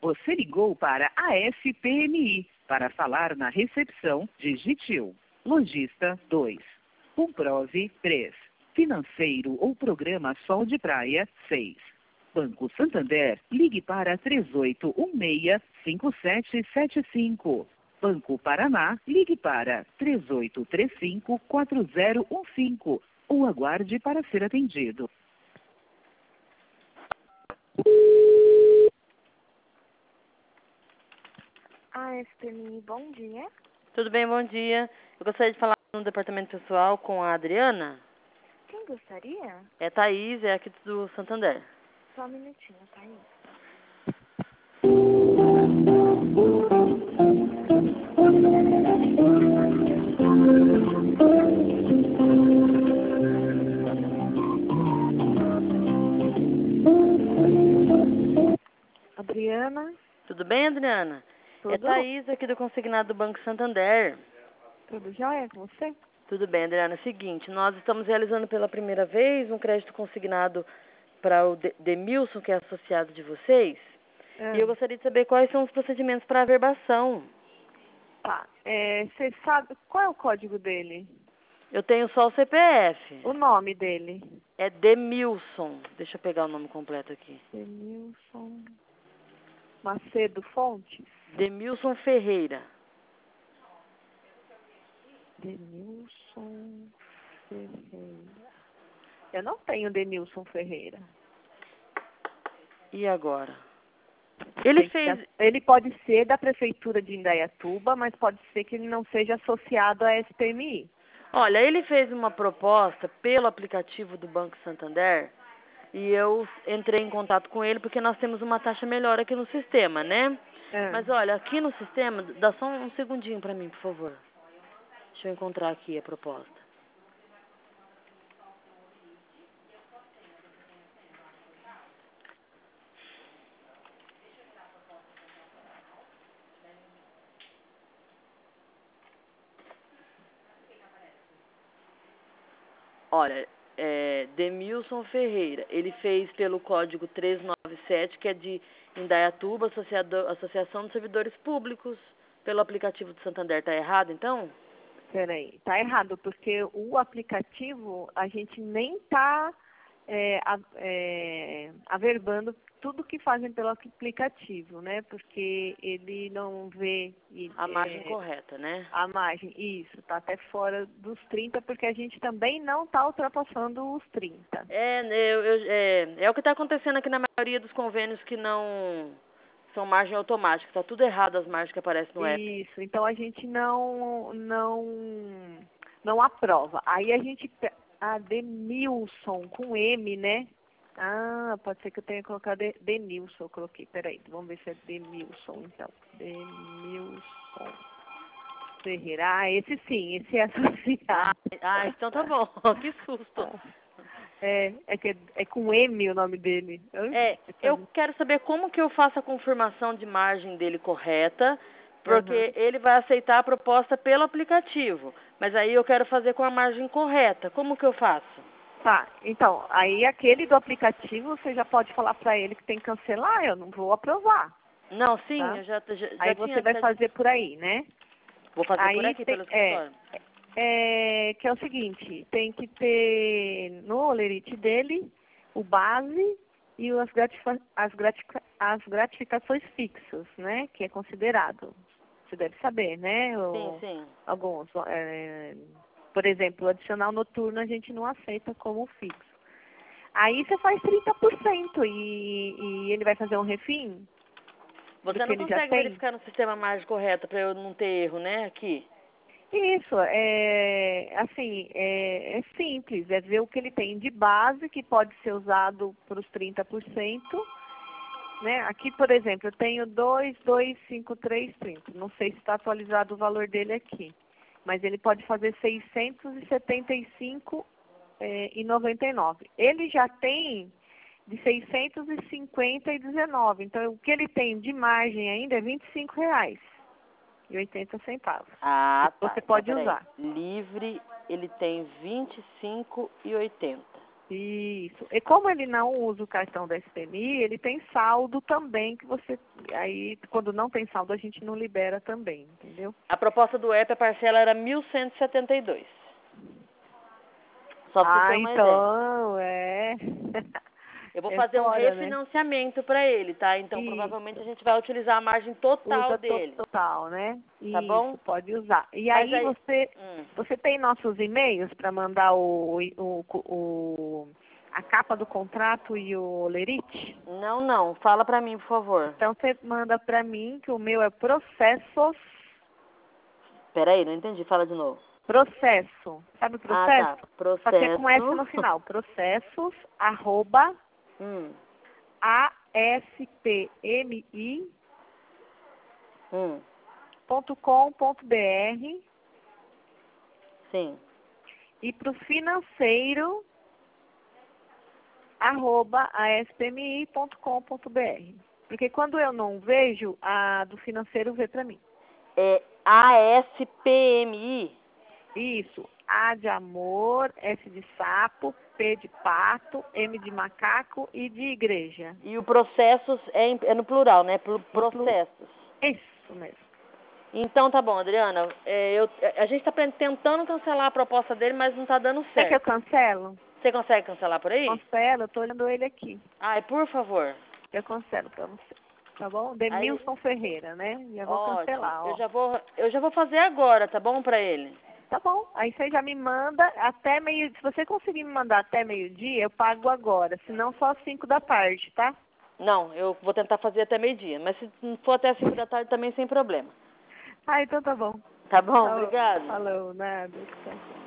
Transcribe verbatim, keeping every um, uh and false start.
Você ligou para a S P M I. Para falar na recepção, digite um. Lojista dois. Comprove três. Financeiro ou programa Sol de Praia seis. Banco Santander, ligue para três oito um seis, cinco sete sete cinco. Banco Paraná, ligue para três oito três cinco, quatro zero um cinco ou aguarde para ser atendido. A S P M I, bom dia. Tudo bem, bom dia. Eu gostaria de falar no departamento pessoal com a Adriana. Quem gostaria? É Thaís, é aqui do Santander. Só um minutinho, tá aí. Adriana? Tudo bem, Adriana? Tudo? É Thaís aqui do Consignado do Banco Santander. Tudo jóia com você? Tudo bem, Adriana. É o seguinte, nós estamos realizando pela primeira vez um crédito consignado para o De- Demilson, que é associado de vocês. Ah. E eu gostaria de saber quais são os procedimentos para averbação. Tá. É, você sabe qual é o código dele? Eu tenho só o C P F. O nome dele? É Demilson. Deixa eu pegar o nome completo aqui. Demilson Macedo Fontes? Demilson Ferreira. Denilson Ferreira. Eu não tenho Denilson Ferreira. E agora? Ele Tem que fez... ser- ele pode ser da Prefeitura de Indaiatuba, mas pode ser que ele não seja associado à S P M I. Olha, ele fez uma proposta pelo aplicativo do Banco Santander e eu entrei em contato com ele porque nós temos uma taxa melhor aqui no sistema, né? É. Mas olha, aqui no sistema, dá só um segundinho para mim, por favor. Deixa eu encontrar aqui a proposta. Olha, é Demilson Ferreira, ele fez pelo código trezentos e noventa e sete, que é de Indaiatuba, Associado- Associação dos Servidores Públicos, pelo aplicativo do Santander. Tá errado, então? Peraí, tá errado, porque o aplicativo a gente nem está é, a- é, averbando tudo que fazem pelo aplicativo, né? Porque ele não vê e, A margem é, correta, né? a margem. Isso, está até fora dos trinta, porque a gente também não está ultrapassando os trinta. É, eu, eu- é, é o que está acontecendo aqui na maioria dos convênios que não são margem automática. Está tudo errado as margens que aparecem no app. Isso, então a gente não, não, não aprova. Aí a gente, pe- a Denilson, com M, né? Ah, pode ser que eu tenha colocado De- Denilson, eu coloquei, peraí, vamos ver se é Denilson, então. Denilson Ferreira, ah, esse sim, esse é Ah, associado. ah, então tá bom. Que susto. É, é que é, é com M o nome dele. É, eu quero saber como que eu faço a confirmação de margem dele correta, porque Uhum. ele vai aceitar a proposta pelo aplicativo. Mas aí eu quero fazer com a margem correta. Como que eu faço? Tá, então, aí aquele do aplicativo, você já pode falar para ele que tem que cancelar, eu não vou aprovar. Não, sim, Tá? eu já, já, já Aí tinha... você vai já- fazer por aí, né? Vou fazer por Aí aqui, tem, pelo é, escritório. é, que é o seguinte, tem que ter no olerite dele o base e as, gratifa, as, gratica, as gratificações fixas, né? Que é considerado. Você deve saber, né? Sim, O, sim. alguns. É, por exemplo, o adicional noturno a gente não aceita como fixo. Aí você faz trinta por cento e, e ele vai fazer um refim. Você Porque não ele já consegue tem. verificar no sistema a margem correta para eu não ter erro, né, aqui? Isso, é assim, é, é simples, é ver o que ele tem de base, que pode ser usado para os trinta por cento. Né? Aqui, por exemplo, eu tenho dois, dois, cinco, três, trinta. Não sei se está atualizado o valor dele aqui. Mas ele pode fazer seiscentos e setenta e cinco e noventa e nove. Ele já tem de seiscentos e cinquenta e dezenove. Então, o que ele tem de margem ainda é vinte e cinco reais e oitenta centavos. Ah, tá. Você pode então, peraí. usar. Livre, ele tem vinte e cinco e oitenta. Isso. E como ele não usa o cartão da S P M I, ele tem saldo também que você aí quando não tem saldo a gente não libera também, entendeu? A proposta do app, a parcela era mil cento e setenta e dois. Só pra você Ah, ter uma então, é. Eu vou É fazer um fora, né? refinanciamento para ele, tá? Então, Isso. provavelmente a gente vai utilizar a margem total Usa dele. total, né? Tá Isso, bom? pode usar. E Mas aí, aí- você, Hum. você tem nossos e-mails para mandar o, o, o, a capa do contrato e o lerite? Não, não. Fala pra mim, por favor. Então você manda para mim, que o meu é processos. Peraí, não entendi. Fala de novo. Processo. Sabe o processo? Ah, tá. Processo. Só que é com S no final. Processos, arroba, Hum. A S P M I Hum. ponto com ponto B R Sim. e para o financeiro, arroba a s p m i ponto com ponto b r. Porque quando eu não vejo, a do financeiro vê para mim. É A S P M I? Isso. A de amor, S de sapo, P de pato, M de macaco e de igreja. E o processos é, em- é no plural, né? Pro- plu- processos. Isso mesmo. Então tá bom, Adriana. É, eu, a gente tá pen- tentando cancelar a proposta dele, mas não tá dando Quer que eu certo. cancelo? Você consegue cancelar por aí? Cancelo, eu tô olhando ele aqui. Ai, por favor. Eu cancelo para você. Tá bom? Demilson Ferreira, né? Já vou Ótimo. cancelar, ó. Eu já vou, eu já vou fazer agora, tá bom pra ele? Tá bom. Aí você já me manda até meio. Se você conseguir me mandar até meio-dia, eu pago agora. Se não, só às cinco da tarde, tá? Não, eu vou tentar fazer até meio-dia. Mas se não for até cinco da tarde também sem problema. Ah, então tá bom. Tá bom? Falou, Obrigado. falou, nada. Tchau.